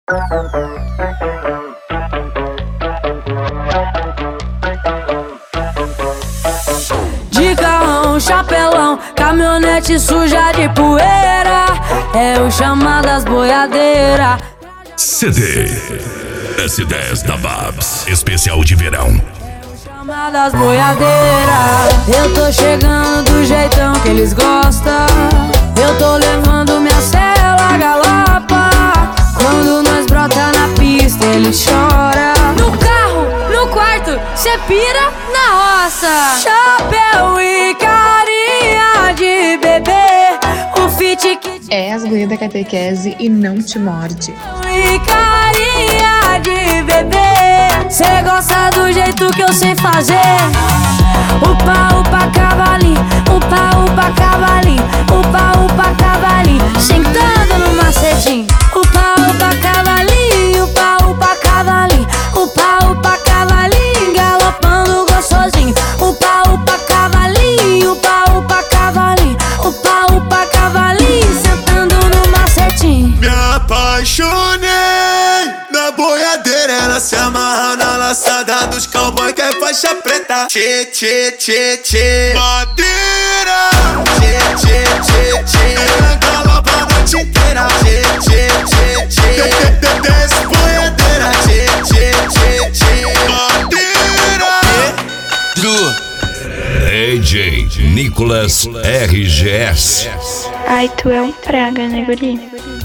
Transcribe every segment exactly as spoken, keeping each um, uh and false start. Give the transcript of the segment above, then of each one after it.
De carrão, chapelão, caminhonete suja de poeira, é o chamadas boiadeira. C D S dez da Babs, especial de verão. Chamadas boiadeira, eu tô chegando do jeitão que eles gostam. Eu tô levando minha cela galopa. Quando nós brota na pista, ele chora. No carro, no quarto, cê pira na roça. Chapéu e carinha de bebê, o fit que É as gurias da catequese e não te morde. e carinha de bebê, cê gosta do jeito que eu sei fazer. Upa, upa, cavalinho, upa, upa, cavalinho, upa, upa, cavalinho, sentando no macetinho. Upa, upa, cavalinho, upa, upa, cavalinho, upa, upa, cavalinho, galopando gostosinho. Upa, upa, cavalinho, upa, upa, cavalinho, upa, upa, cavalinho, sentando no macetinho. Me apaixonei na boiadeira, ela se amarra na laçada dos cowboy que é faixa preta. Tchê, tchê, tchê, tchê, madeira. Tchê, tchê, tchê, tchê, ela galopa a noite inteira. Tchê, tchê, tchê, tchê, desce boiadeira. Tchê, tchê, tchê, tchê, madeira. Pedro D J Nicolas R G S. Ai, tu é um praga, né, guri?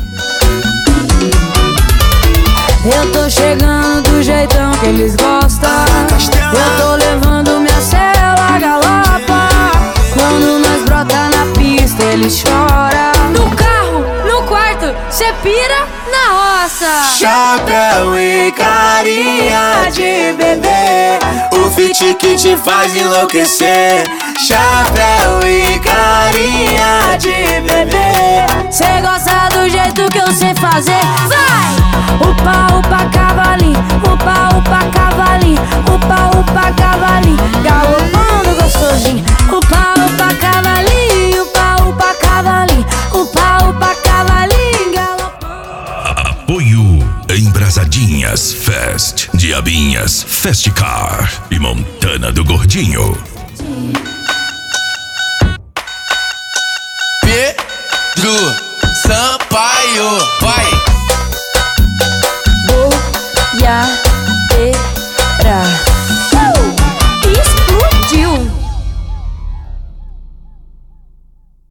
Eu tô chegando do jeitão que eles gostam. Eu tô levando minha cela galopa. Quando nós brota na pista, ele chora. No carro, no quarto, cê pira na roça. Chapéu e carinha de bebê, o fit que te faz enlouquecer. Chapéu e carinha de bebê, cê gosta do jeito que eu sei fazer. Vai! Upa, upa, cavalinho, upa, upa, cavalinho, upa, upa, cavalinho, galopando gostosinho. Upa, upa, cavalinho, upa, upa, cavalinho, upa, upa, cavalinho, galopando. Apoio Embrasadinhas Fest, Diabinhas Festcar e Montana do Gordinho. Pedro Sampaio.